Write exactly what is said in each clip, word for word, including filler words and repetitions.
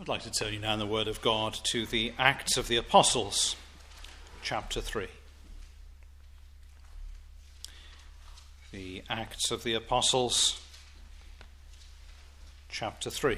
I'd like to turn you now in the Word of God to the Acts of the Apostles, chapter three. The Acts of the Apostles, chapter three.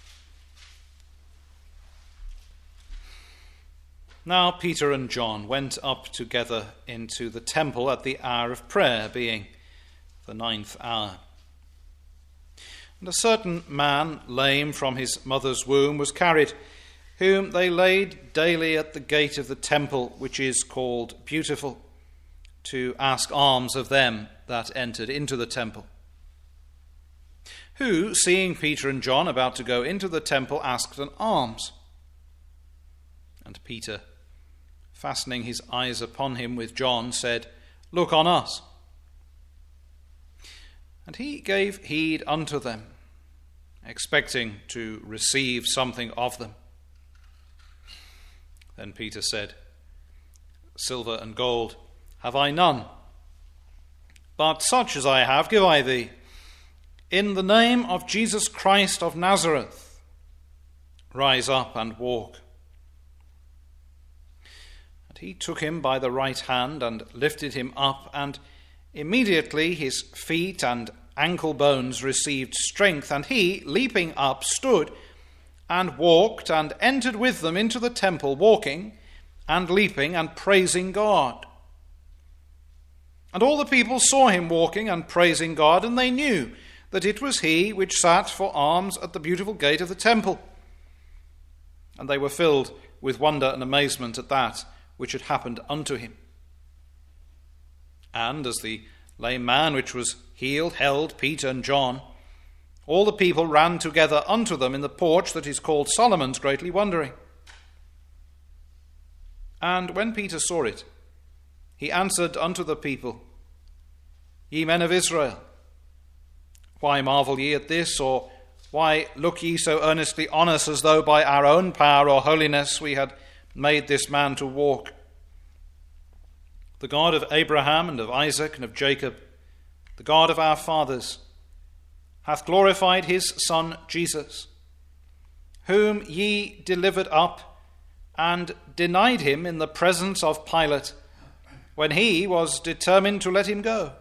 Now Peter and John went up together into the temple at the hour of prayer, being the ninth hour. And a certain man, lame from his mother's womb, was carried, whom they laid daily at the gate of the temple, which is called Beautiful, to ask alms of them that entered into the temple. Who, seeing Peter and John about to go into the temple, asked an alms. And Peter, fastening his eyes upon him with John, said, "Look on us." And he gave heed unto them, expecting to receive something of them. Then Peter said, "Silver and gold have I none, but such as I have give I thee. In the name of Jesus Christ of Nazareth, rise up and walk." And he took him by the right hand and lifted him up, and immediately his feet and ankle bones received strength, and he, leaping up, stood and walked and entered with them into the temple, walking and leaping and praising God. And all the people saw him walking and praising God, and they knew that it was he which sat for alms at the beautiful gate of the temple. And they were filled with wonder and amazement at that which had happened unto him. And as the lame man which was healed held Peter and John, all the people ran together unto them in the porch that is called Solomon's, greatly wondering. And when Peter saw it, he answered unto the people, "Ye men of Israel, why marvel ye at this? Or why look ye so earnestly on us, as though by our own power or holiness we had made this man to walk? The God of Abraham and of Isaac and of Jacob, the God of our fathers, hath glorified his Son Jesus, whom ye delivered up and denied him in the presence of Pilate, when he was determined to let him go.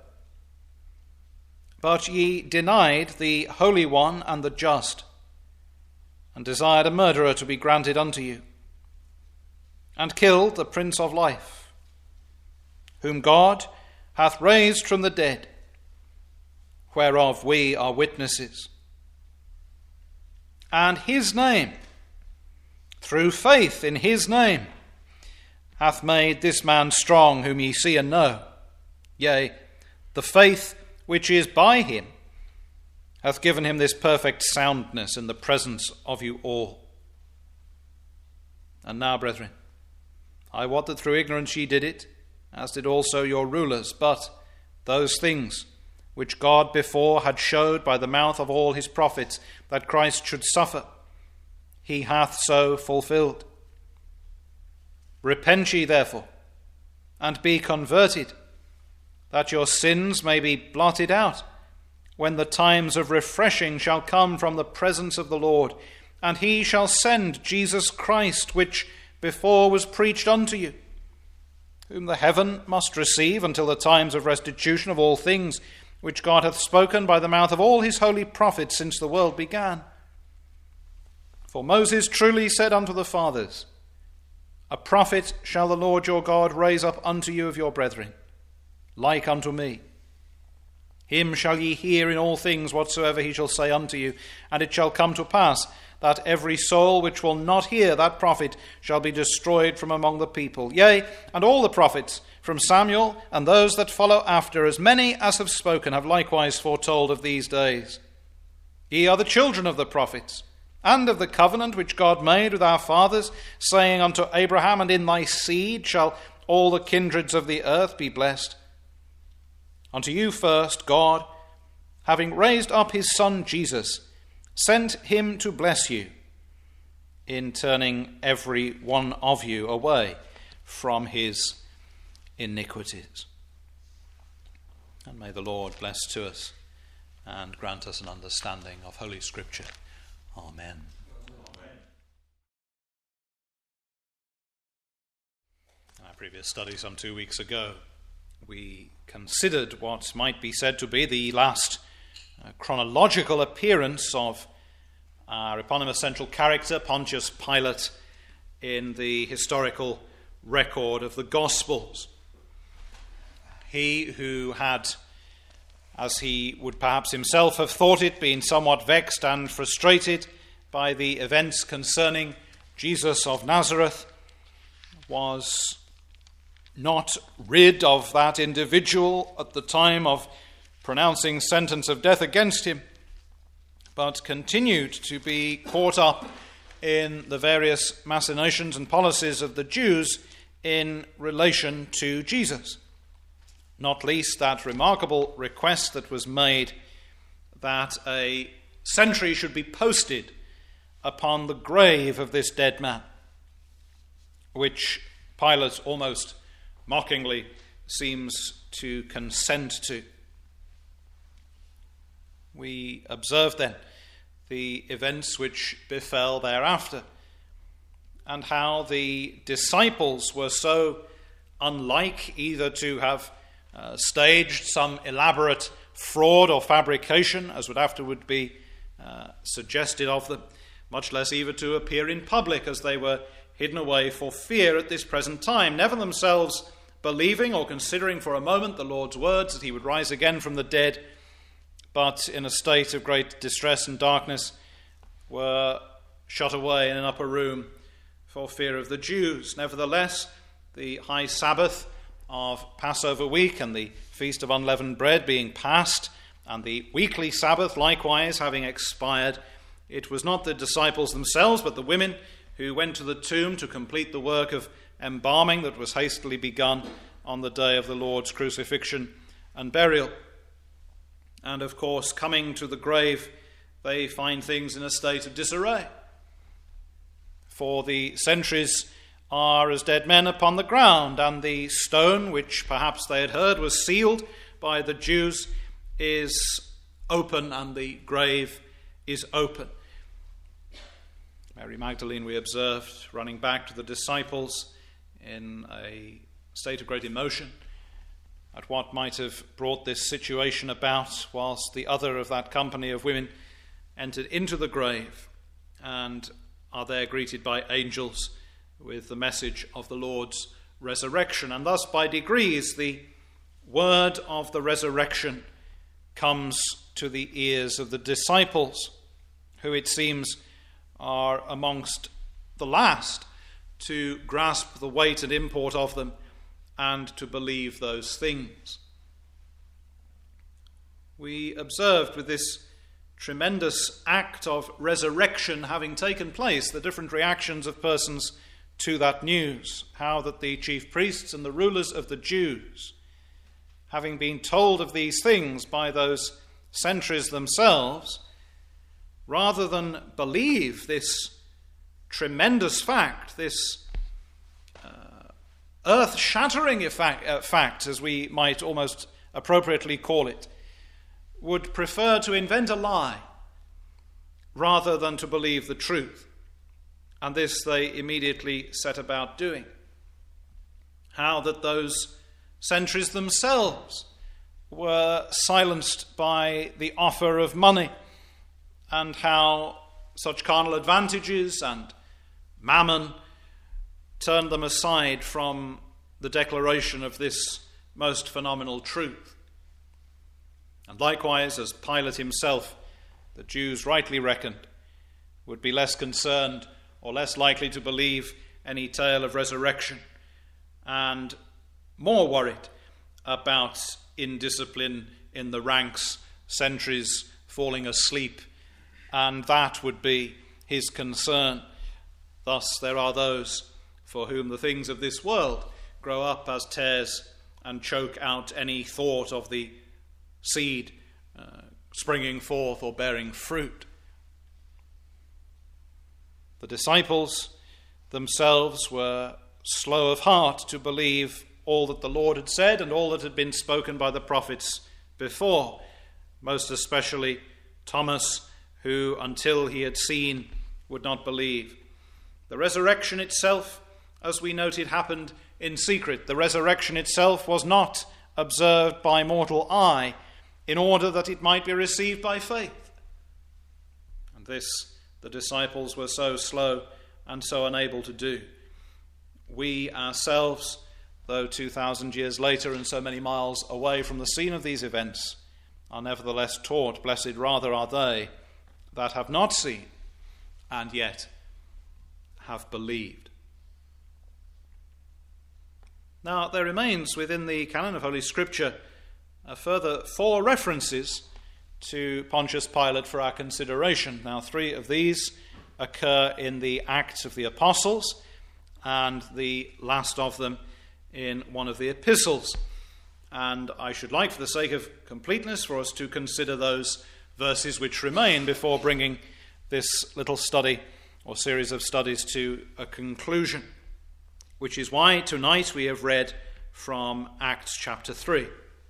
But ye denied the Holy One and the Just, and desired a murderer to be granted unto you, and killed the Prince of Life, whom God hath raised from the dead, whereof we are witnesses. And his name, through faith in his name, hath made this man strong, whom ye see and know. Yea, the faith which is by him hath given him this perfect soundness in the presence of you all. And now, brethren, I wot that through ignorance ye did it, as did also your rulers. But those things which God before had showed by the mouth of all his prophets, that Christ should suffer, he hath so fulfilled. Repent ye therefore, and be converted, that your sins may be blotted out, when the times of refreshing shall come from the presence of the Lord, and he shall send Jesus Christ, which before was preached unto you, whom the heaven must receive until the times of restitution of all things, which God hath spoken by the mouth of all his holy prophets since the world began. For Moses truly said unto the fathers, A prophet shall the Lord your God raise up unto you of your brethren, like unto me. Him shall ye hear in all things whatsoever he shall say unto you, and it shall come to pass that every soul which will not hear that prophet shall be destroyed from among the people. Yea, and all the prophets, from Samuel and those that follow after, as many as have spoken, have likewise foretold of these days. Ye are the children of the prophets, and of the covenant which God made with our fathers, saying unto Abraham, And in thy seed shall all the kindreds of the earth be blessed. Unto you first God, having raised up his Son Jesus, sent him to bless you, in turning every one of you away from his iniquities. And may the Lord bless to us and grant us an understanding of Holy Scripture. Amen. previous study some two weeks ago, we considered what might be said to be the last uh, chronological appearance of our eponymous central character, Pontius Pilate, in the historical record of the Gospels. He who had, as he would perhaps himself have thought it, been somewhat vexed and frustrated by the events concerning Jesus of Nazareth, was not rid of that individual at the time of pronouncing sentence of death against him, but continued to be caught up in the various machinations and policies of the Jews in relation to Jesus. Not least that remarkable request that was made that a sentry should be posted upon the grave of this dead man, which Pilate almost mockingly seems to consent to. We observe then the events which befell thereafter, and how the disciples were so unlike either to have uh, staged some elaborate fraud or fabrication, as would afterward be uh, suggested of them, much less even to appear in public, as they were hidden away for fear at this present time, never themselves believing or considering for a moment the Lord's words that he would rise again from the dead, but in a state of great distress and darkness were shut away in an upper room for fear of the Jews. Nevertheless, the high Sabbath of Passover week and the Feast of Unleavened Bread being past, and the weekly Sabbath likewise having expired, it was not the disciples themselves, but the women who went to the tomb to complete the work of embalming that was hastily begun on the day of the Lord's crucifixion and burial. And of course, coming to the grave, they find things in a state of disarray. For the sentries are as dead men upon the ground, and the stone, which perhaps they had heard was sealed by the Jews, is open, and the grave is open. Mary Magdalene, we observed, running back to the disciples in a state of great emotion at what might have brought this situation about, whilst the other of that company of women entered into the grave and are there greeted by angels with the message of the Lord's resurrection. And thus, by degrees, the word of the resurrection comes to the ears of the disciples, who it seems are amongst the last to grasp the weight and import of them and to believe those things. We observed with this tremendous act of resurrection having taken place the different reactions of persons to that news, how that the chief priests and the rulers of the Jews, having been told of these things by those sentries themselves, rather than believe this tremendous fact, this uh, earth-shattering effect, uh, fact, as we might almost appropriately call it, would prefer to invent a lie rather than to believe the truth. And this they immediately set about doing. How that those sentries themselves were silenced by the offer of money, and how such carnal advantages and mammon turned them aside from the declaration of this most phenomenal truth. And likewise, as Pilate himself, the Jews rightly reckoned, would be less concerned or less likely to believe any tale of resurrection, and more worried about indiscipline in the ranks, sentries falling asleep, and that would be his concern. Thus there are those for whom the things of this world grow up as tares and choke out any thought of the seed uh, springing forth or bearing fruit. The disciples themselves were slow of heart to believe all that the Lord had said and all that had been spoken by the prophets before, most especially Thomas, who until he had seen would not believe. The resurrection itself, as we noted, happened in secret. The resurrection itself was not observed by mortal eye, in order that it might be received by faith. And this the disciples were so slow and so unable to do. We ourselves, though two thousand years later and so many miles away from the scene of these events, are nevertheless taught, blessed rather are they that have not seen and yet have believed. Now, there remains within the canon of Holy Scripture a further four references to Pontius Pilate for our consideration. Now, three of these occur in the Acts of the Apostles, and the last of them in one of the epistles. And I should like, for the sake of completeness, for us to consider those verses which remain before bringing this little study or series of studies to a conclusion, which is why tonight we have read from Acts chapter three.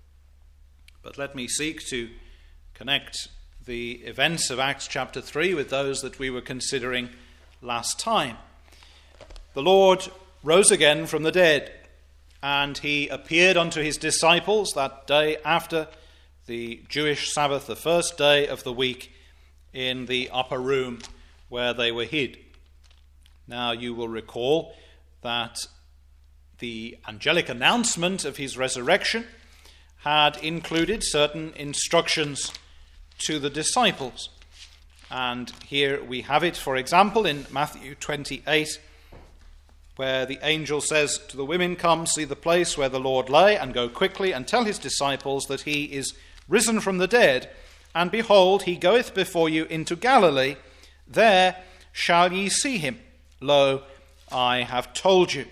But let me seek to connect the events of Acts chapter three with those that we were considering last time. The Lord rose again from the dead, and he appeared unto his disciples that day after the Jewish Sabbath, the first day of the week, in the upper room where they were hid. Now you will recall that the angelic announcement of his resurrection had included certain instructions to the disciples. And here we have it, for example, in Matthew twenty-eight, where the angel says to the women, "Come, see the place where the Lord lay, and go quickly and tell his disciples that he is risen from the dead, and behold, he goeth before you into Galilee. There shall ye see him. Lo, I have told you."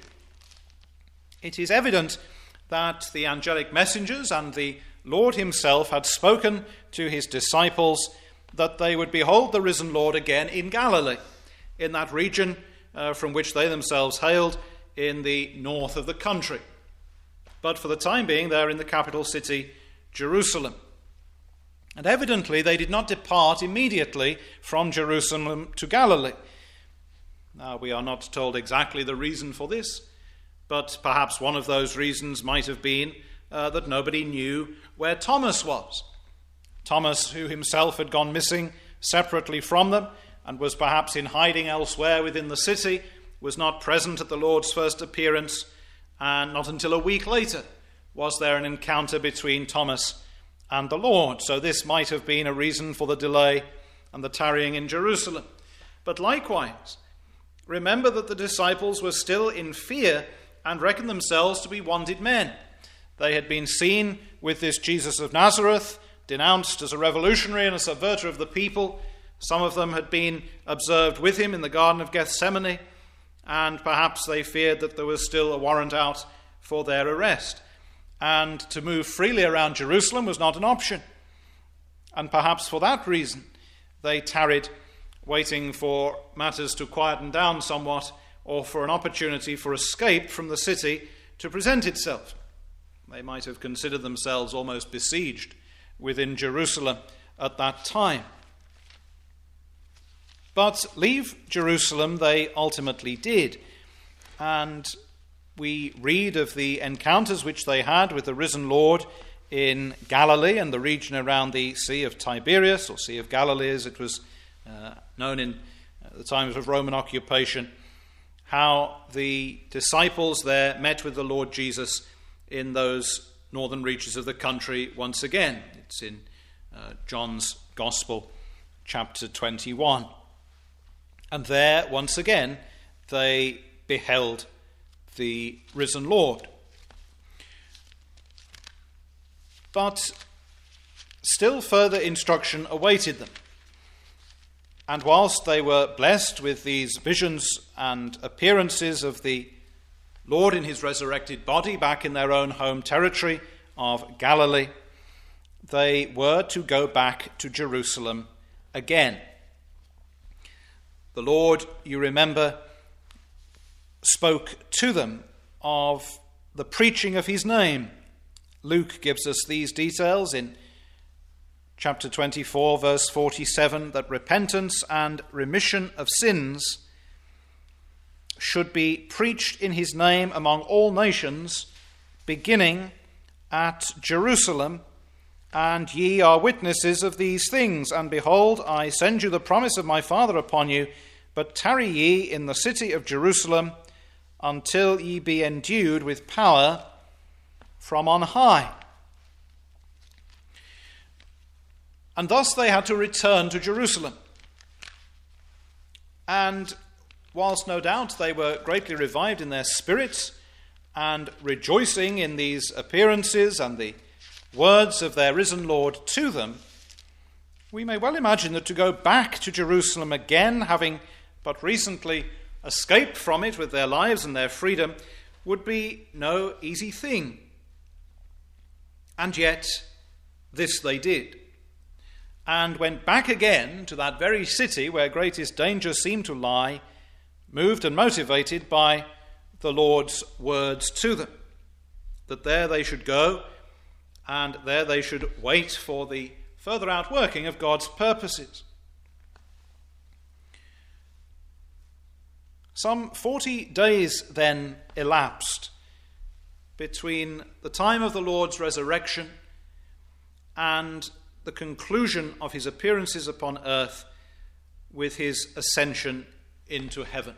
It is evident that the angelic messengers and the Lord himself had spoken to his disciples that they would behold the risen Lord again in Galilee, in that region uh, from which they themselves hailed, in the north of the country. But for the time being, they're in the capital city, Jerusalem. And evidently they did not depart immediately from Jerusalem to Galilee. Now, we are not told exactly the reason for this, but perhaps one of those reasons might have been uh, that nobody knew where Thomas was. Thomas, who himself had gone missing separately from them and was perhaps in hiding elsewhere within the city, was not present at the Lord's first appearance, and not until a week later was there an encounter between Thomas and the Lord. So this might have been a reason for the delay and the tarrying in Jerusalem. But likewise, remember that the disciples were still in fear and reckoned themselves to be wanted men. They had been seen with this Jesus of Nazareth, denounced as a revolutionary and a subverter of the people. Some of them had been observed with him in the Garden of Gethsemane, and perhaps they feared that there was still a warrant out for their arrest. And to move freely around Jerusalem was not an option. And perhaps for that reason, they tarried, waiting for matters to quieten down somewhat, or for an opportunity for escape from the city to present itself. They might have considered themselves almost besieged within Jerusalem at that time. But leave Jerusalem they ultimately did, and we read of the encounters which they had with the risen Lord in Galilee and the region around the Sea of Tiberias, or Sea of Galilee as it was uh, known in uh, the times of Roman occupation, how the disciples there met with the Lord Jesus in those northern reaches of the country once again. It's in uh, John's Gospel, chapter twenty-one. And there, once again, they beheld the risen Lord. But still further instruction awaited them. And whilst they were blessed with these visions and appearances of the Lord in his resurrected body back in their own home territory of Galilee, they were to go back to Jerusalem again. The Lord, you remember, spoke to them of the preaching of his name. Luke gives us these details in chapter twenty-four, verse forty-seven, that repentance and remission of sins should be preached in his name among all nations, beginning at Jerusalem. And ye are witnesses of these things. And behold, I send you the promise of my Father upon you, but tarry ye in the city of Jerusalem until ye be endued with power from on high. And thus they had to return to Jerusalem. And whilst no doubt they were greatly revived in their spirits and rejoicing in these appearances and the words of their risen Lord to them, we may well imagine that to go back to Jerusalem again, having but recently escaped from it with their lives and their freedom, would be no easy thing. And yet, this they did, and went back again to that very city where greatest danger seemed to lie, moved and motivated by the Lord's words to them, that there they should go, and there they should wait for the further outworking of God's purposes. Some forty days then elapsed between the time of the Lord's resurrection and the conclusion of his appearances upon earth with his ascension into heaven.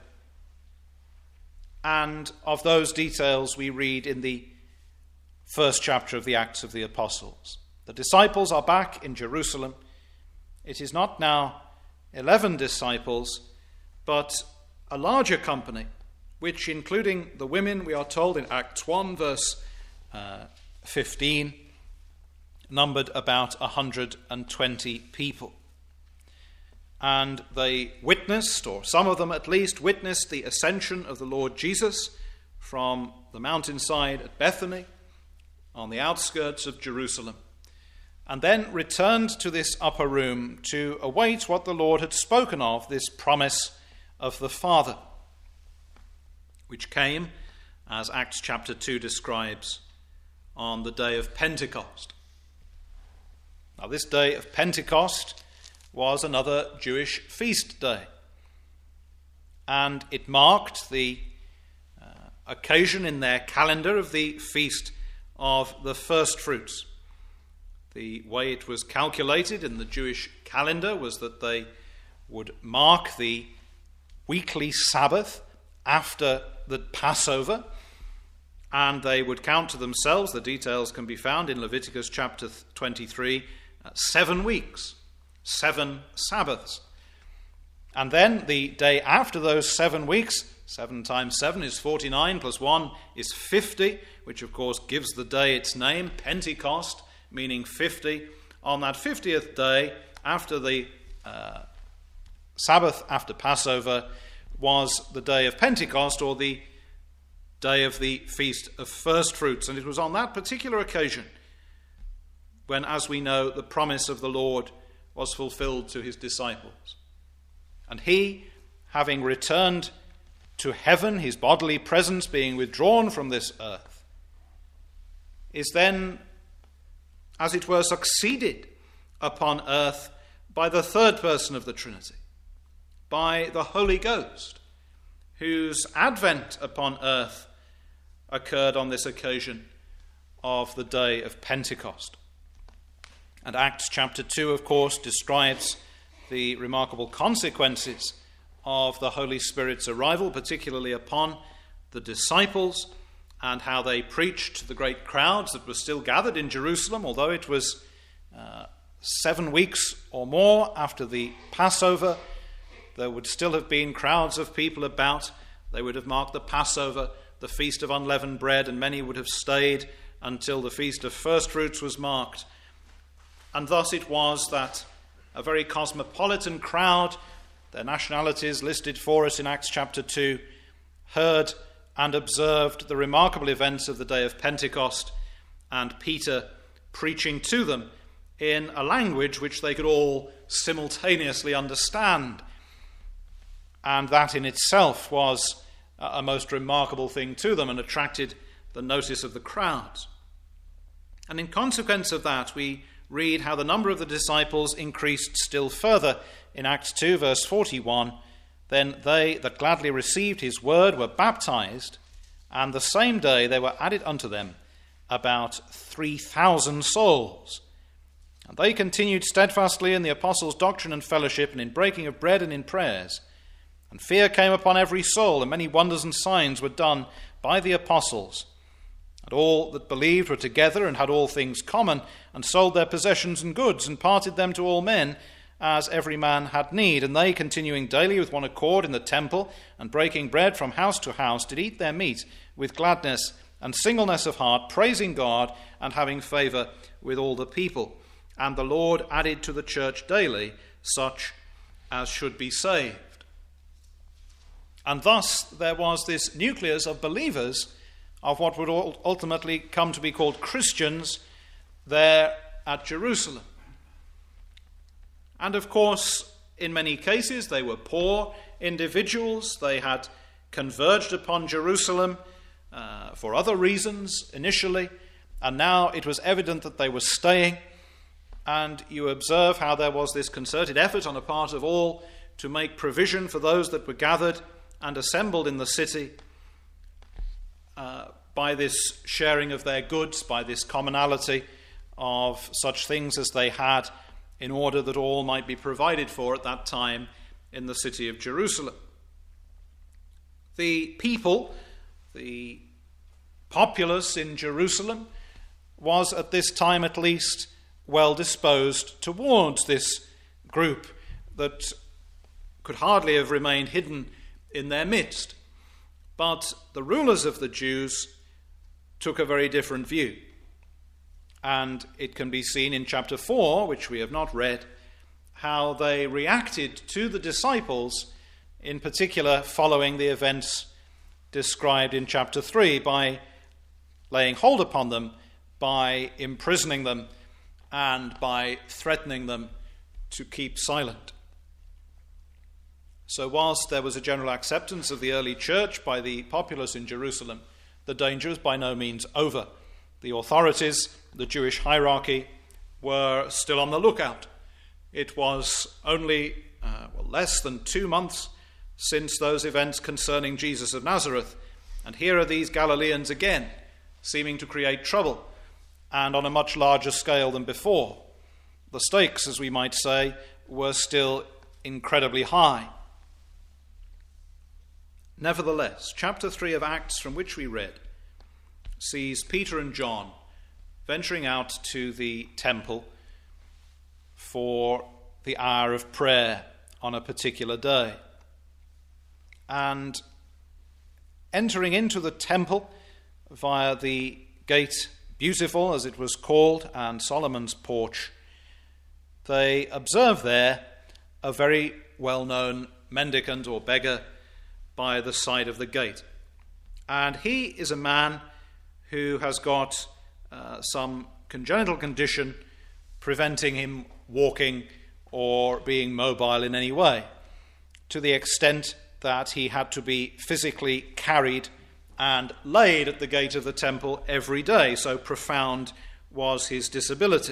And of those details we read in the first chapter of the Acts of the Apostles. The disciples are back in Jerusalem. It is not now eleven disciples, but a larger company, which, including the women, we are told in Acts one, verse uh, fifteen, numbered about one hundred twenty people. And they witnessed, or some of them at least, witnessed the ascension of the Lord Jesus from the mountainside at Bethany on the outskirts of Jerusalem, and then returned to this upper room to await what the Lord had spoken of, this promise of the Father, which came, as Acts chapter two describes, on the day of Pentecost. Now, this day of Pentecost was another Jewish feast day, and it marked the uh, occasion in their calendar of the feast of the first fruits. The way it was calculated in the Jewish calendar was that they would mark the weekly Sabbath after the Passover, and they would count to themselves, the details can be found in Leviticus chapter twenty-three, uh, seven weeks, seven Sabbaths. And then the day after those seven weeks, seven times seven is forty-nine, plus one is fifty, which of course gives the day its name, Pentecost, meaning fifty. On that fiftieth day, after the uh, Sabbath after Passover, was the day of Pentecost, or the day of the Feast of First Fruits. And it was on that particular occasion when, as we know, the promise of the Lord was fulfilled to his disciples. And he, having returned to heaven, his bodily presence being withdrawn from this earth, is then, as it were, succeeded upon earth by the third person of the Trinity, by the Holy Ghost, whose advent upon earth occurred on this occasion of the day of Pentecost. And Acts chapter two, of course, describes the remarkable consequences of the Holy Spirit's arrival, particularly upon the disciples, and how they preached to the great crowds that were still gathered in Jerusalem, although it was uh, seven weeks or more after the Passover. There would still have been crowds of people about. They would have marked the Passover, the Feast of Unleavened Bread, and many would have stayed until the Feast of First Fruits was marked. And thus it was that a very cosmopolitan crowd, their nationalities listed for us in Acts chapter two, heard and observed the remarkable events of the day of Pentecost, and Peter preaching to them in a language which they could all simultaneously understand. And that in itself was a most remarkable thing to them and attracted the notice of the crowds. And in consequence of that, we read how the number of the disciples increased still further in Acts two, verse forty-one, Then they that gladly received his word were baptized, and the same day there were added unto them about three thousand souls. And they continued steadfastly in the apostles' doctrine and fellowship, and in breaking of bread and in prayers. And fear came upon every soul, and many wonders and signs were done by the apostles. And all that believed were together, and had all things common, and sold their possessions and goods, and parted them to all men, as every man had need. And they, continuing daily with one accord in the temple, and breaking bread from house to house, did eat their meat with gladness and singleness of heart, praising God, and having favour with all the people. And the Lord added to the church daily such as should be saved. And thus there was this nucleus of believers, of what would ultimately come to be called Christians, there at Jerusalem. And of course, in many cases, they were poor individuals. They had converged upon Jerusalem uh, for other reasons initially, and now it was evident that they were staying. And you observe how there was this concerted effort on the part of all to make provision for those that were gathered and assembled in the city uh, by this sharing of their goods, by this commonality of such things as they had, in order that all might be provided for at that time in the city of Jerusalem. The people, the populace in Jerusalem, was at this time at least well disposed towards this group that could hardly have remained hidden in their midst. But the rulers of the Jews took a very different view. And it can be seen in chapter four, which we have not read, how they reacted to the disciples, in particular following the events described in chapter three, by laying hold upon them, by imprisoning them, and by threatening them to keep silent. So whilst there was a general acceptance of the early church by the populace in Jerusalem, the danger was by no means over. The authorities, the Jewish hierarchy, were still on the lookout. It was only uh, well, less than two months since those events concerning Jesus of Nazareth, and here are these Galileans again, seeming to create trouble, and on a much larger scale than before. The stakes, as we might say, were still incredibly high. Nevertheless, chapter three of Acts, from which we read, sees Peter and John venturing out to the temple for the hour of prayer on a particular day. And entering into the temple via the gate Beautiful, as it was called, and Solomon's porch, they observe there a very well-known mendicant or beggar by the side of the gate. And he is a man who has got uh, some congenital condition preventing him walking or being mobile in any way, to the extent that he had to be physically carried and laid at the gate of the temple every day. So profound was his disability.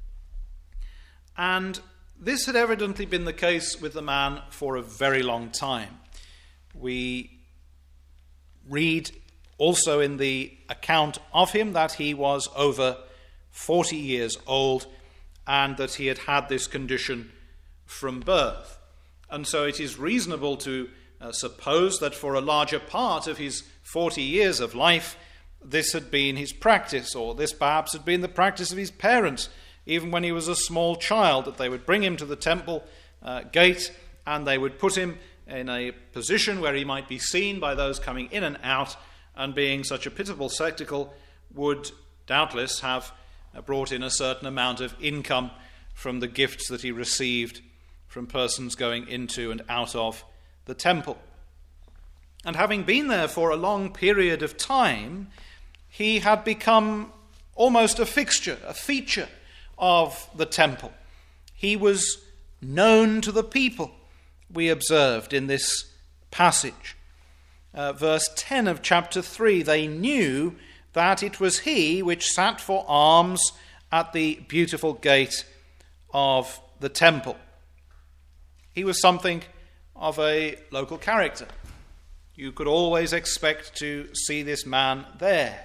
And this had evidently been the case with the man for a very long time. We read also in the account of him that he was over forty years old and that he had had this condition from birth. And so it is reasonable to uh, suppose that for a larger part of his forty years of life, this had been his practice, or this perhaps had been the practice of his parents, even when he was a small child, that they would bring him to the temple uh, gate and they would put him in a position where he might be seen by those coming in and out, and being such a pitiable spectacle would doubtless have brought in a certain amount of income from the gifts that he received from persons going into and out of the temple. And having been there for a long period of time, he had become almost a fixture, a feature of the temple. He was known to the people, we observed in this passage. Uh, verse ten of chapter three, they knew that it was he which sat for alms at the beautiful gate of the temple. He was something of a local character. You could always expect to see this man there.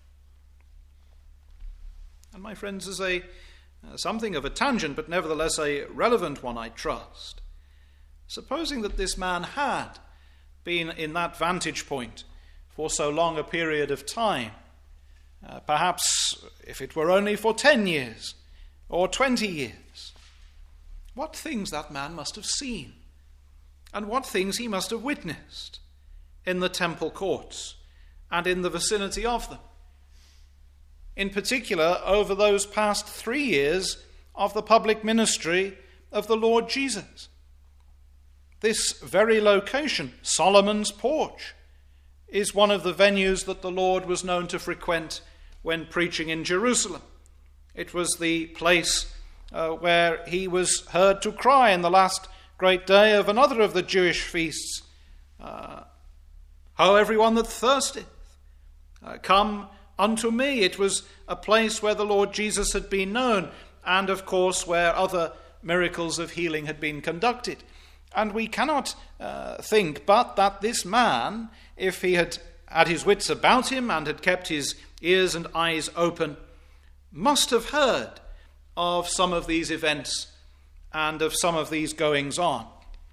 And my friends, as a uh, something of a tangent, but nevertheless a relevant one, I trust. Supposing that this man had been in that vantage point for so long a period of time, uh, perhaps if it were only for ten years or twenty years, what things that man must have seen, and what things he must have witnessed in the temple courts and in the vicinity of them. In particular, over those past three years of the public ministry of the Lord Jesus. This very location, Solomon's Porch, is one of the venues that the Lord was known to frequent when preaching in Jerusalem. It was the place uh, where he was heard to cry in the last great day of another of the Jewish feasts, uh, Ho, everyone that thirsteth, uh, come unto me. It was a place where the Lord Jesus had been known, and of course where other miracles of healing had been conducted. And we cannot uh, think but that this man, if he had had his wits about him and had kept his ears and eyes open, must have heard of some of these events and of some of these goings on.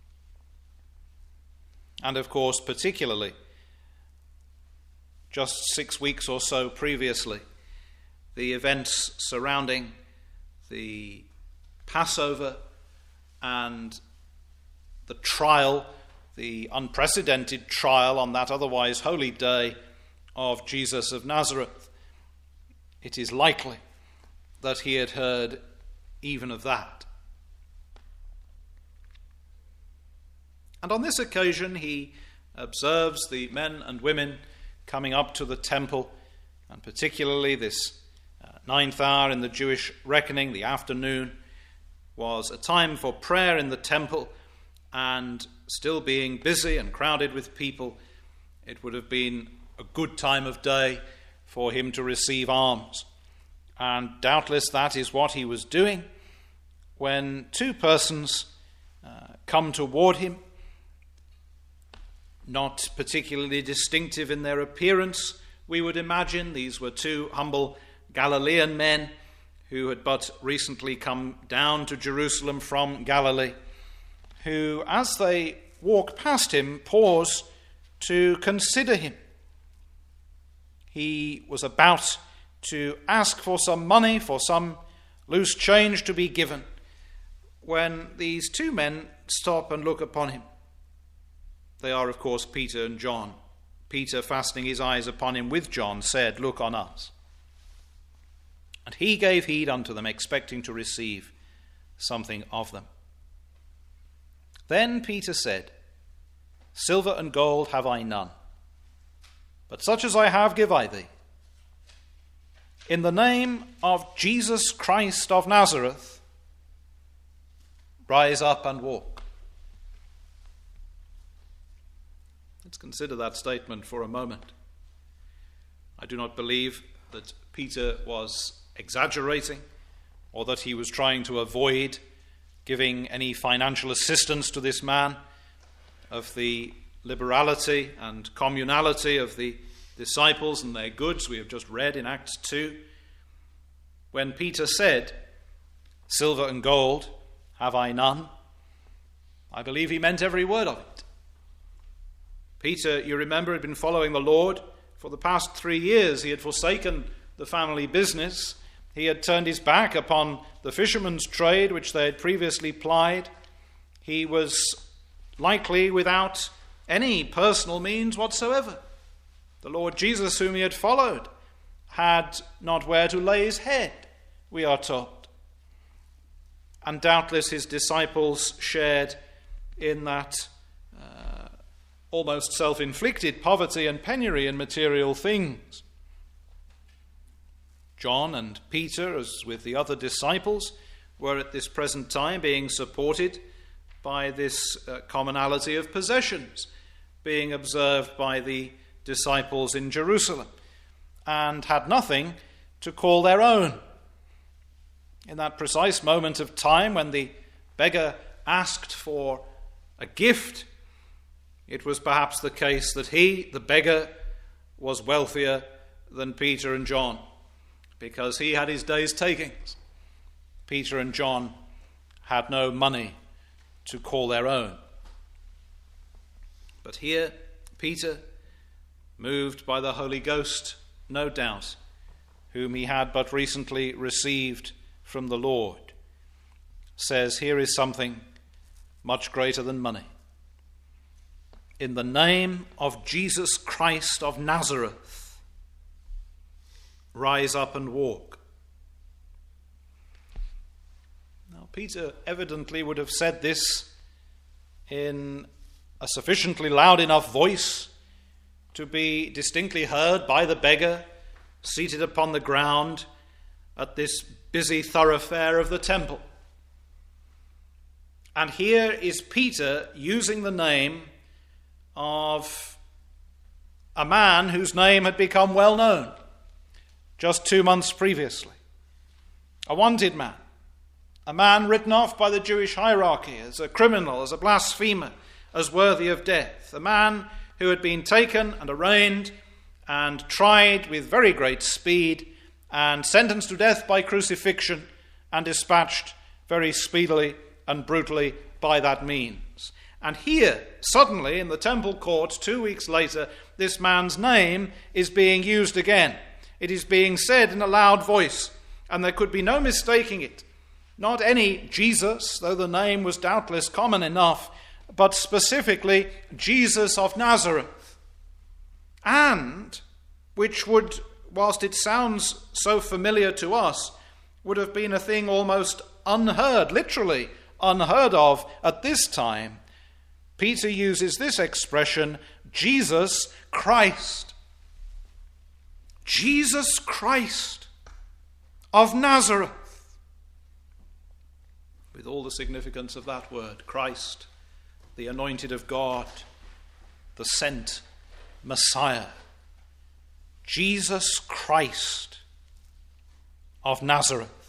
And of course, particularly, just six weeks or so previously, the events surrounding the Passover and the trial, the unprecedented trial on that otherwise holy day of Jesus of Nazareth. It is likely that he had heard even of that. And on this occasion he observes the men and women coming up to the temple, and particularly this uh, ninth hour in the Jewish reckoning, the afternoon, was a time for prayer in the temple, and still being busy and crowded with people, it would have been a good time of day for him to receive alms. And doubtless that is what he was doing when two persons uh, come toward him, not particularly distinctive in their appearance, we would imagine. These were two humble Galilean men who had but recently come down to Jerusalem from Galilee, who, as they walk past him, pause to consider him. He was about to ask for some money, for some loose change to be given, when these two men stop and look upon him. They are, of course, Peter and John. Peter, fastening his eyes upon him with John, said, "Look on us." And he gave heed unto them, expecting to receive something of them. Then Peter said, "Silver and gold have I none, but such as I have give I thee. In the name of Jesus Christ of Nazareth, rise up and walk." Let's consider that statement for a moment. I do not believe that Peter was exaggerating or that he was trying to avoid giving any financial assistance to this man. Of the liberality and communality of the disciples and their goods we have just read in Acts two. When Peter said, "Silver and gold have I none," I believe he meant every word of it. Peter, you remember, had been following the Lord for the past three years. He had forsaken the family business. He had turned his back upon the fisherman's trade which they had previously plied. He was likely without any personal means whatsoever. The Lord Jesus, whom he had followed, had not where to lay his head, we are told. And doubtless his disciples shared in that uh, almost self-inflicted poverty and penury in material things. John and Peter, as with the other disciples, were at this present time being supported by this uh, commonality of possessions being observed by the disciples in Jerusalem, and had nothing to call their own. In that precise moment of time when the beggar asked for a gift, it was perhaps the case that he, the beggar, was wealthier than Peter and John, because he had his day's takings. Peter and John had no money to call their own. But here, Peter, moved by the Holy Ghost, no doubt, whom he had but recently received from the Lord, says, here is something much greater than money. In the name of Jesus Christ of Nazareth, rise up and walk. Now, Peter evidently would have said this in a sufficiently loud enough voice to be distinctly heard by the beggar seated upon the ground at this busy thoroughfare of the temple. And here is Peter using the name of a man whose name had become well known just two months previously. A wanted man, a man written off by the Jewish hierarchy as a criminal, as a blasphemer, as worthy of death. A man who had been taken and arraigned and tried with very great speed and sentenced to death by crucifixion and dispatched very speedily and brutally by that means. And here, suddenly, in the temple court, two weeks later, this man's name is being used again. It is being said in a loud voice, and there could be no mistaking it. Not any Jesus, though the name was doubtless common enough, but specifically Jesus of Nazareth. And, which would, whilst it sounds so familiar to us, would have been a thing almost unheard, literally unheard of at this time. Peter uses this expression, Jesus Christ. Jesus Christ of Nazareth. With all the significance of that word, Christ, the anointed of God, the sent Messiah. Jesus Christ of Nazareth.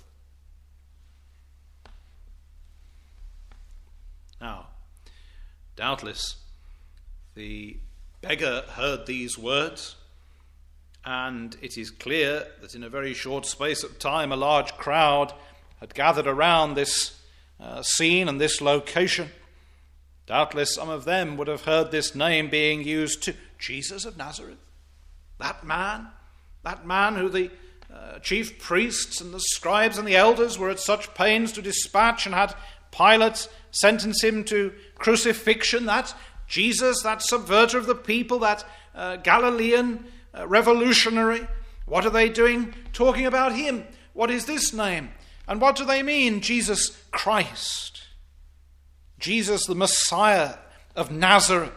Now, doubtless, the beggar heard these words, and it is clear that in a very short space of time a large crowd had gathered around this uh, scene and this location. Doubtless some of them would have heard this name being used to Jesus of Nazareth. That man, that man who the uh, chief priests and the scribes and the elders were at such pains to dispatch and had Pilate sentence him to crucifixion, that Jesus, that subverter of the people, that uh, Galilean uh, revolutionary. What are they doing talking about him? What is this name? And what do they mean, Jesus Christ? Jesus, the Messiah of Nazareth.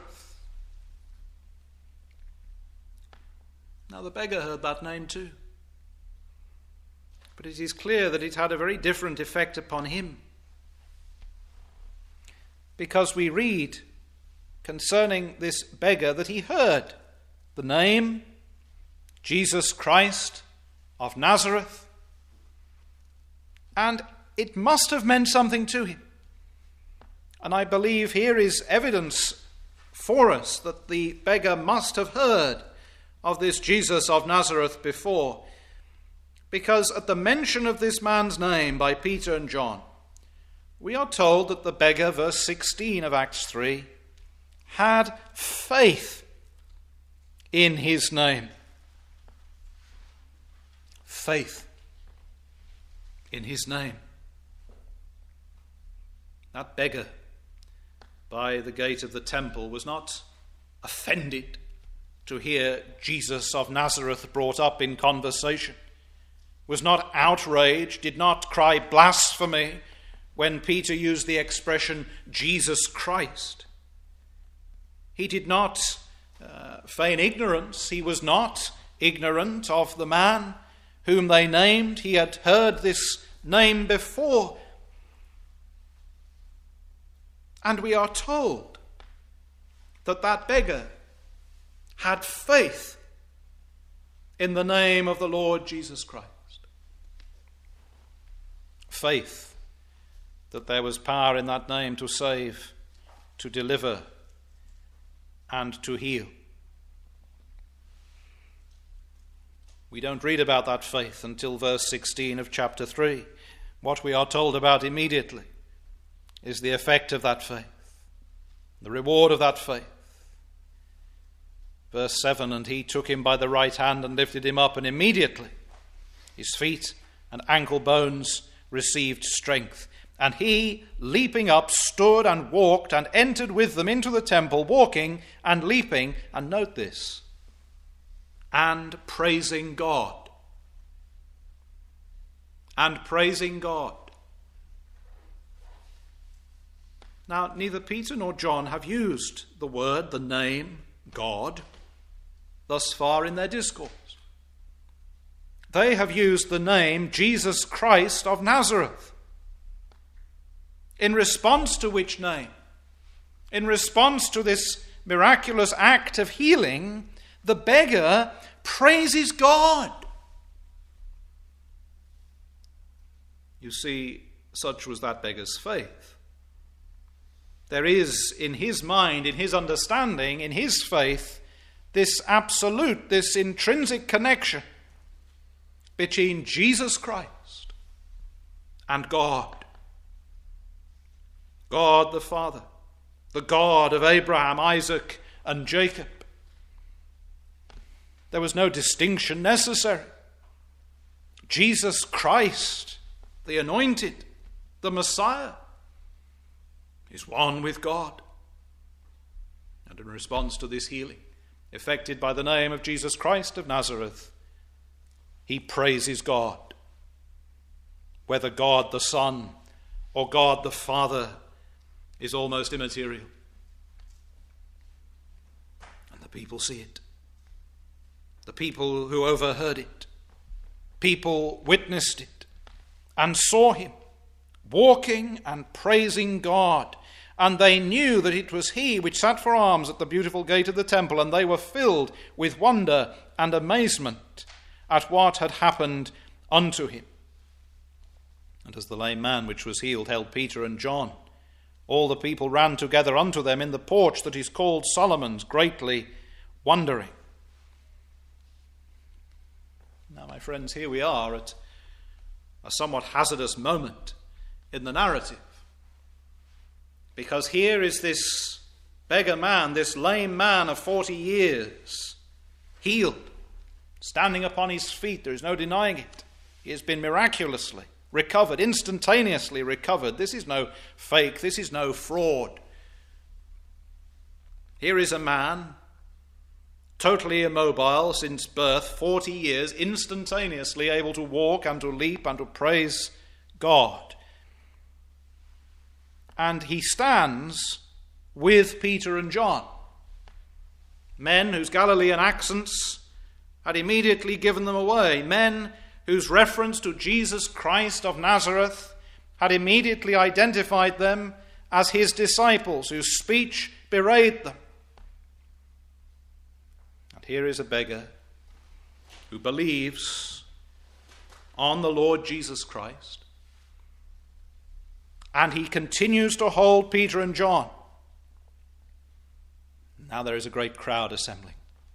Now the beggar heard that name too. But it is clear that it had a very different effect upon him. Because we read concerning this beggar that he heard the name Jesus Christ of Nazareth, and it must have meant something to him. And I believe here is evidence for us that the beggar must have heard of this Jesus of Nazareth before, because at the mention of this man's name by Peter and John, we are told that the beggar, verse sixteen of Acts three, had faith in his name. Faith in his name. That beggar by the gate of the temple was not offended to hear Jesus of Nazareth brought up in conversation, was not outraged, did not cry blasphemy when Peter used the expression Jesus Christ. He did not uh, feign ignorance. He was not ignorant of the man whom they named. He had heard this name before. And we are told that that beggar had faith in the name of the Lord Jesus Christ. Faith that there was power in that name to save to deliver and to heal. We don't read about that faith until verse sixteen of chapter three. What we are told about immediately is the effect of that faith, the reward of that faith. Verse seven, and he took him by the right hand and lifted him up, and immediately his feet and ankle bones received strength. And he, leaping up, stood and walked and entered with them into the temple, walking and leaping, and note this, and praising God. And praising God. Now, neither Peter nor John have used the word, the name, God, thus far in their discourse. They have used the name Jesus Christ of Nazareth. In response to which name? In response to this miraculous act of healing, the beggar praises God. You see, such was that beggar's faith. There is in his mind, in his understanding, in his faith, this absolute, this intrinsic connection between Jesus Christ and God. God the Father, the God of Abraham, Isaac, and Jacob. There was no distinction necessary. Jesus Christ, the Anointed, the Messiah, is one with God. And in response to this healing, effected by the name of Jesus Christ of Nazareth, he praises God. Whether God the Son or God the Father is almost immaterial. And the people see it. The people who overheard it, people witnessed it and saw him walking and praising God. And they knew that it was he which sat for alms at the beautiful gate of the temple, and they were filled with wonder and amazement at what had happened unto him. And as the lame man which was healed held Peter and John, all the people ran together unto them in the porch that is called Solomon's, greatly wondering. Now, my friends, here we are at a somewhat hazardous moment in the narrative. Because here is this beggar man, this lame man of forty years, healed, standing upon his feet. There is no denying it. He has been miraculously recovered, instantaneously recovered. This is no fake. This is no fraud. Here is a man, totally immobile since birth, forty years, instantaneously able to walk and to leap and to praise God. And he stands with Peter and John, men whose Galilean accents had immediately given them away, men whose reference to Jesus Christ of Nazareth had immediately identified them as his disciples, whose speech bewrayed them. And here is a beggar who believes on the Lord Jesus Christ, and he continues to hold Peter and John. Now there is a great crowd assembling.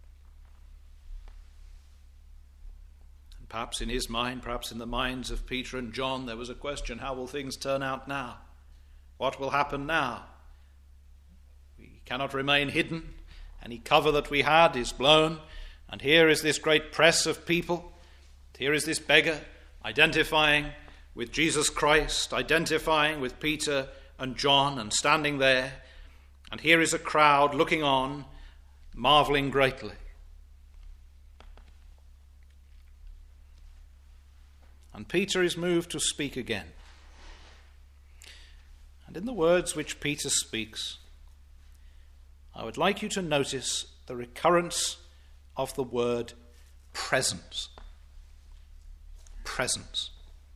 And perhaps in his mind, perhaps in the minds of Peter and John, there was a question: how will things turn out now? What will happen now? We cannot remain hidden. Any cover that we had is blown. And here is this great press of people. Here is this beggar identifying with Jesus Christ, identifying with Peter and John, and standing there. And here is a crowd looking on, marveling greatly. And Peter is moved to speak again. And in the words which Peter speaks, I would like you to notice the recurrence of the word presence. Presence.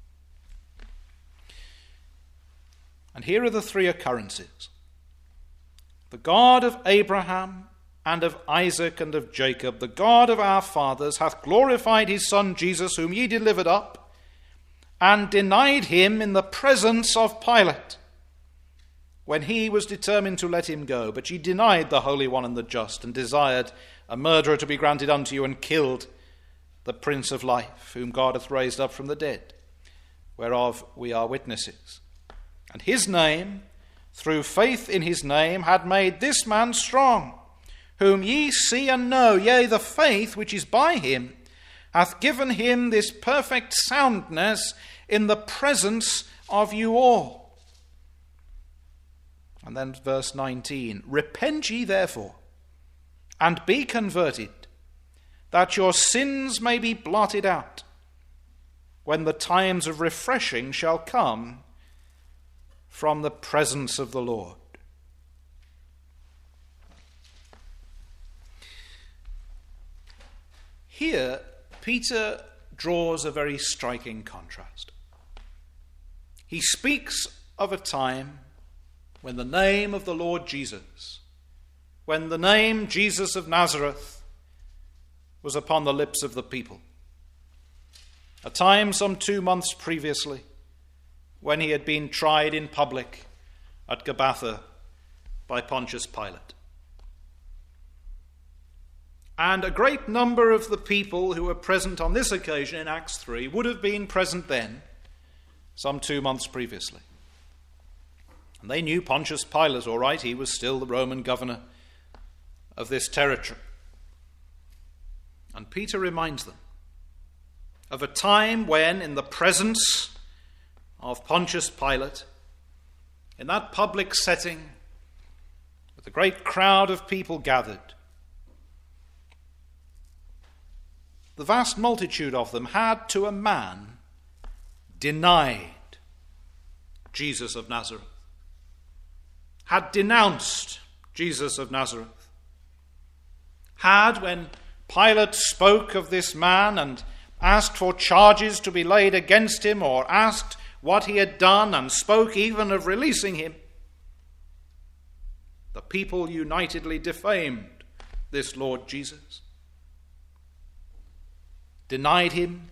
And here are the three occurrences. The God of Abraham and of Isaac and of Jacob, the God of our fathers, hath glorified his Son Jesus, whom ye delivered up, and denied him in the presence of Pilate, when he was determined to let him go. But ye denied the Holy One and the Just, and desired a murderer to be granted unto you, and killed the Prince of Life, whom God hath raised up from the dead, whereof we are witnesses. And his name, through faith in his name, had made this man strong, whom ye see and know, yea, the faith which is by him hath given him this perfect soundness in the presence of you all. And then verse nineteen, repent ye therefore, and be converted, that your sins may be blotted out, when the times of refreshing shall come from the presence of the Lord. Here, Peter draws a very striking contrast. He speaks of a time when the name of the Lord Jesus, when the name Jesus of Nazareth was upon the lips of the people. A time some two months previously, when he had been tried in public at Gabbatha by Pontius Pilate. And a great number of the people who were present on this occasion in Acts three would have been present then, some two months previously. And they knew Pontius Pilate, all right, he was still the Roman governor of this territory. And Peter reminds them of a time when, in the presence of Pontius Pilate, in that public setting, with a great crowd of people gathered, the vast multitude of them had to a man denied Jesus of Nazareth, had denounced Jesus of Nazareth, had, when Pilate spoke of this man and asked for charges to be laid against him, or asked what he had done and spoke even of releasing him, the people unitedly defamed this Lord Jesus, denied him,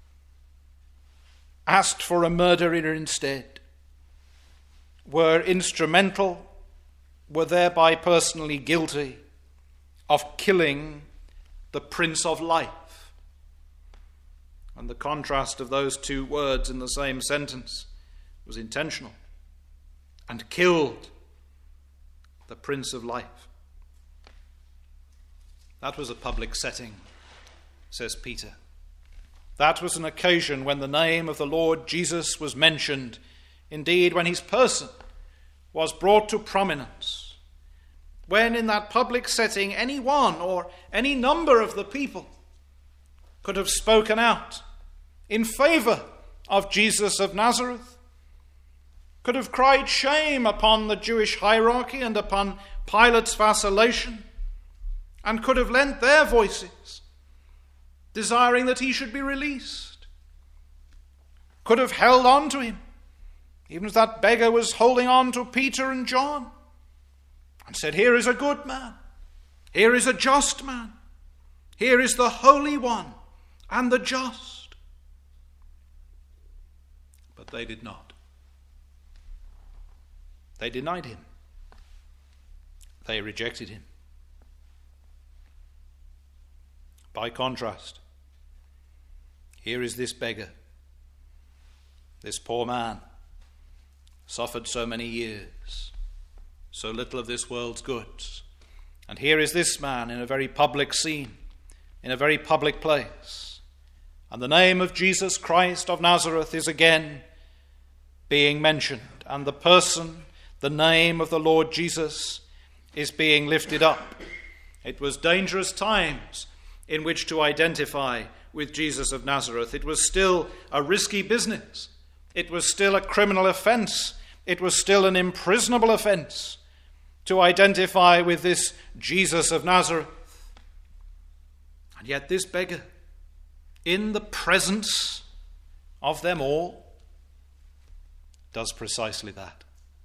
asked for a murderer instead, were instrumental, were thereby personally guilty of killing the Prince of Life. And the contrast of those two words in the same sentence was intentional. And killed the Prince of Life. That was a public setting, says Peter. That was an occasion when the name of the Lord Jesus was mentioned. Indeed, when his person was brought to prominence. When in that public setting any one or any number of the people could have spoken out in favor of Jesus of Nazareth, could have cried shame upon the Jewish hierarchy and upon Pilate's vacillation, and could have lent their voices, desiring that he should be released, could have held on to him, even as that beggar was holding on to Peter and John, and said, here is a good man, here is a just man, here is the Holy One and the just. But they did not. They denied him. They rejected him. By contrast, here is this beggar, this poor man, suffered so many years, so little of this world's goods. And here is this man in a very public scene, in a very public place. And the name of Jesus Christ of Nazareth is again being mentioned. And the person, the name of the Lord Jesus, is being lifted up. It was dangerous times in which to identify with Jesus of Nazareth. It was still a risky business. It was still a criminal offense. It was still an imprisonable offense to identify with this Jesus of Nazareth. And yet this beggar, in the presence of them all, does precisely that.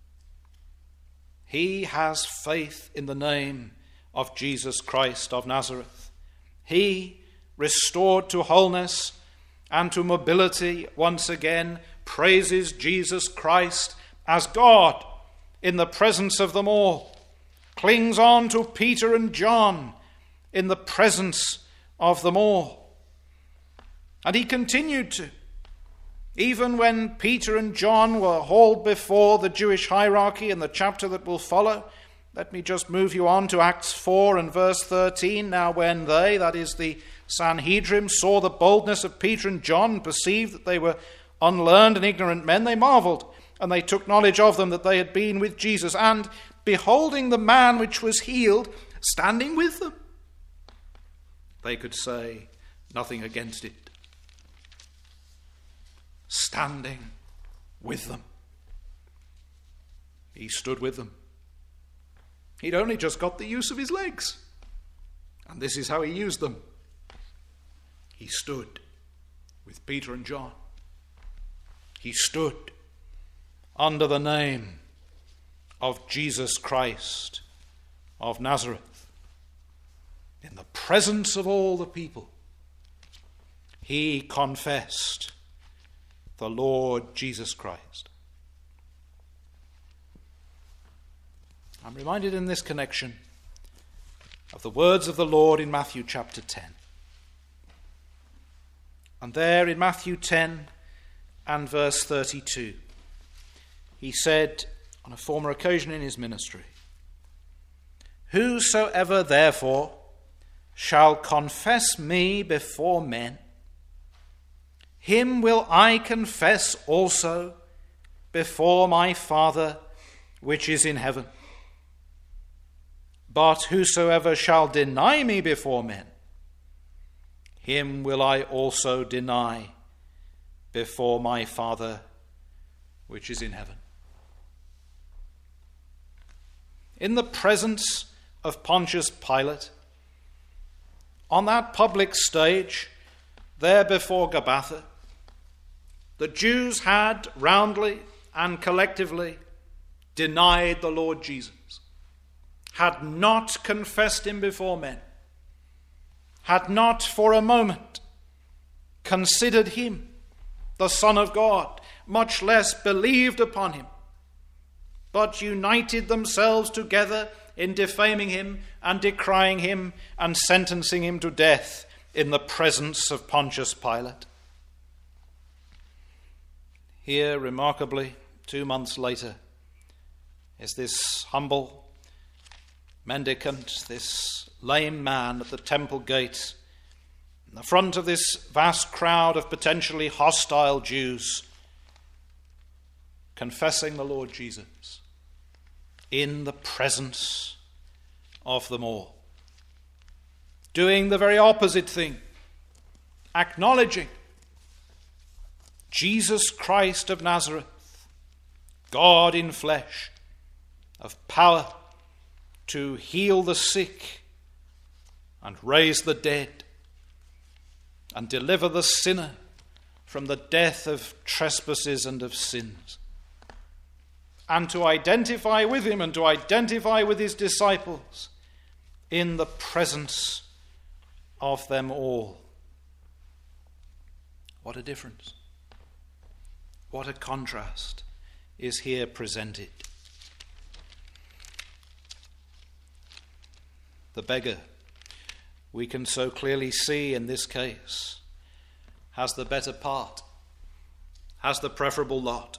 He has faith in the name of Jesus Christ of Nazareth. He, restored to wholeness and to mobility once again, praises Jesus Christ as God in the presence of them all, clings on to Peter and John in the presence of them all. And he continued to, even when Peter and John were hauled before the Jewish hierarchy in the chapter that will follow. Let me just move you on to Acts four and verse thirteen. Now when they, that is the Sanhedrin, saw the boldness of Peter and John, and perceived that they were unlearned and ignorant men, they marveled, and they took knowledge of them that they had been with Jesus, and beholding the man which was healed, standing with them, they could say nothing against it. Standing with them. He stood with them. He'd only just got the use of his legs, and this is how he used them. He stood with Peter and John. He stood under the name of Jesus Christ of Nazareth. In the presence of all the people, he confessed the Lord Jesus Christ. I'm reminded in this connection of the words of the Lord in Matthew chapter ten. And there in Matthew ten and verse thirty-two, he said on a former occasion in his ministry, "Whosoever therefore shall confess me before men, him will I confess also before my Father which is in heaven. But whosoever shall deny me before men, him will I also deny before my Father which is in heaven." In the presence of Pontius Pilate, on that public stage, there before Gabbatha, the Jews had roundly and collectively denied the Lord Jesus, had not confessed him before men, had not for a moment considered him the Son of God, much less believed upon him, but united themselves together in defaming him and decrying him and sentencing him to death in the presence of Pontius Pilate. Here, remarkably, two months later, is this humble mendicant, this lame man at the temple gate, in the front of this vast crowd of potentially hostile Jews, confessing the Lord Jesus in the presence of them all. Doing the very opposite thing, acknowledging Jesus Christ of Nazareth, God in flesh, of power to heal the sick and raise the dead and deliver the sinner from the death of trespasses and of sins, and to identify with him and to identify with his disciples in the presence of them all. What a difference. What a contrast is here presented. The beggar, we can so clearly see in this case, has the better part, has the preferable lot.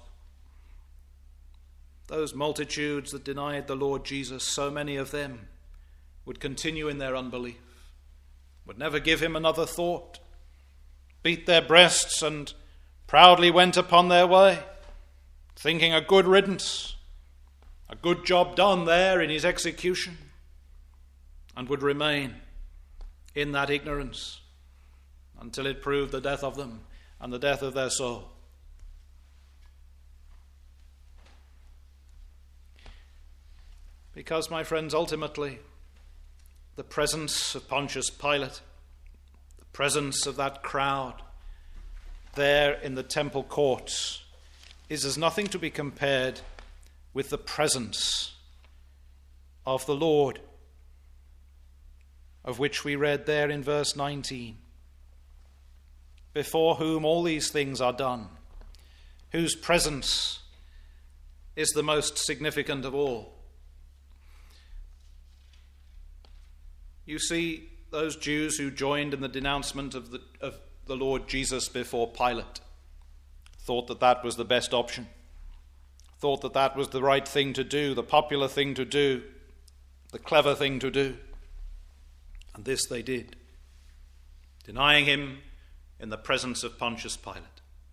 Those multitudes that denied the Lord Jesus, so many of them would continue in their unbelief, would never give him another thought, beat their breasts and proudly went upon their way, thinking a good riddance, a good job done there in his execution, and would remain in that ignorance until it proved the death of them and the death of their soul. Because, my friends, ultimately, the presence of Pontius Pilate, the presence of that crowd there in the temple courts, is as nothing to be compared with the presence of the Lord, of which we read there in verse nineteen, before whom all these things are done, whose presence is the most significant of all. You see, those Jews who joined in the denouncement of the, of the Lord Jesus before Pilate thought that that was the best option, thought that that was the right thing to do, the popular thing to do, the clever thing to do. And this they did, denying him in the presence of Pontius Pilate.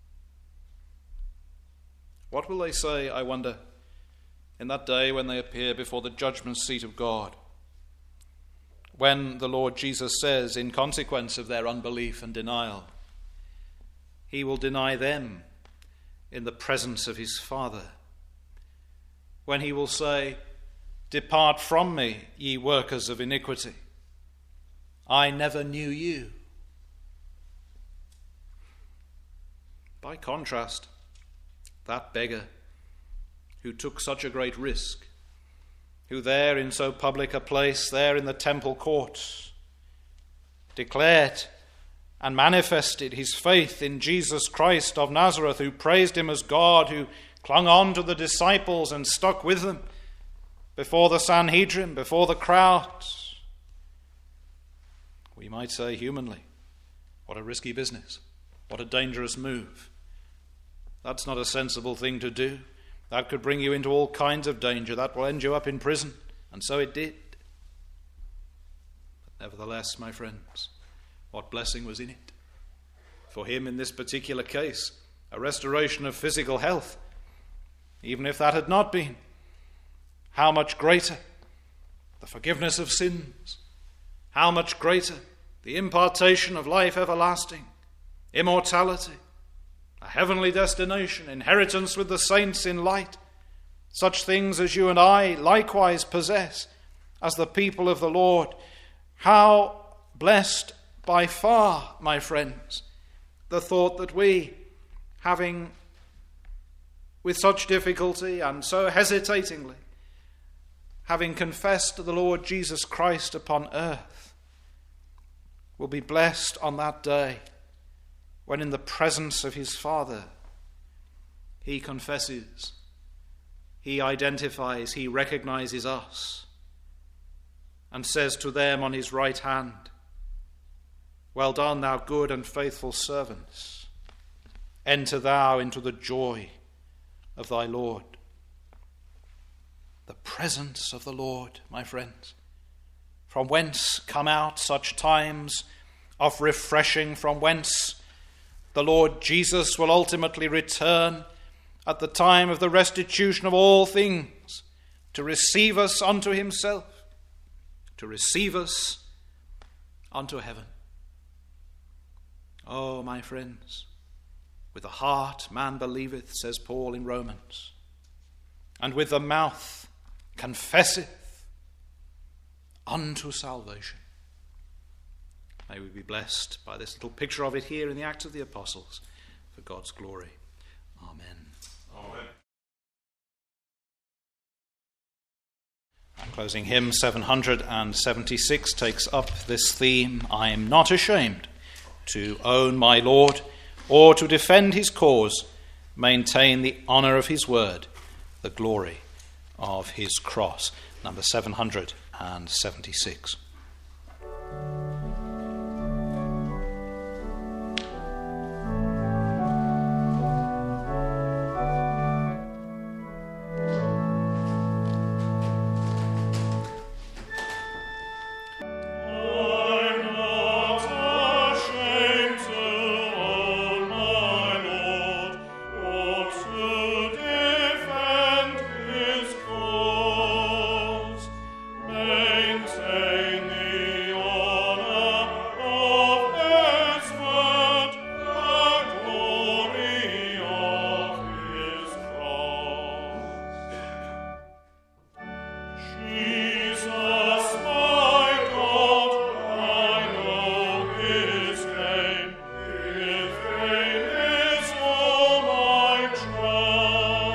What will they say, I wonder, in that day when they appear before the judgment seat of God, when the Lord Jesus says, in consequence of their unbelief and denial, he will deny them in the presence of his Father, when he will say, depart from me, ye workers of iniquity. I never knew you. By contrast, that beggar who took such a great risk, who there in so public a place, there in the temple courts, declared and manifested his faith in Jesus Christ of Nazareth, who praised him as God, who clung on to the disciples and stuck with them before the Sanhedrin, before the crowds. We might say humanly, what a risky business, what a dangerous move. That's not a sensible thing to do. That could bring you into all kinds of danger. That will end you up in prison. And so it did. But nevertheless, my friends, what blessing was in it? For him in this particular case, a restoration of physical health. Even if that had not been, how much greater the forgiveness of sins, how much greater the impartation of life everlasting, immortality, a heavenly destination, inheritance with the saints in light, such things as you and I likewise possess as the people of the Lord. How blessed by far, my friends, the thought that we, having with such difficulty and so hesitatingly, having confessed the Lord Jesus Christ upon earth, will be blessed on that day when in the presence of his Father he confesses, he identifies, he recognizes us, and says to them on his right hand, well done, thou good and faithful servants. Enter thou into the joy of thy Lord. The presence of the Lord, my friends, from whence come out such times of refreshing, from whence the Lord Jesus will ultimately return at the time of the restitution of all things to receive us unto himself, to receive us unto heaven. Oh, my friends, with the heart man believeth, says Paul in Romans, and with the mouth confesseth unto salvation. May we be blessed by this little picture of it here in the Acts of the Apostles for God's glory. Amen. Amen. Our closing hymn seven hundred seventy-six takes up this theme, I am not ashamed to own my Lord, or to defend his cause, maintain the honour of his word, the glory of his cross. Number seven hundred seventy-six.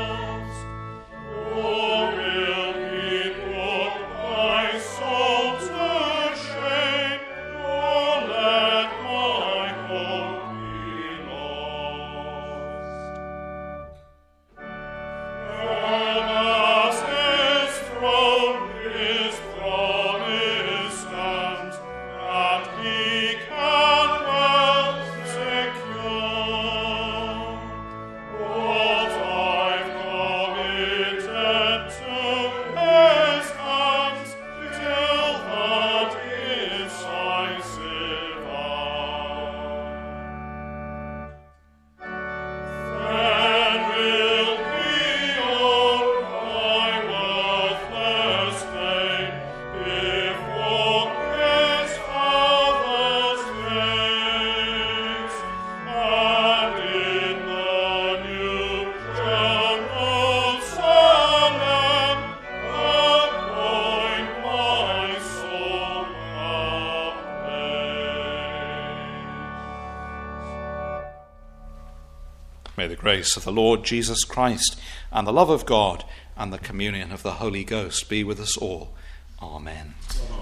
Salt May the grace of the Lord Jesus Christ and the love of God and the communion of the Holy Ghost be with us all. Amen.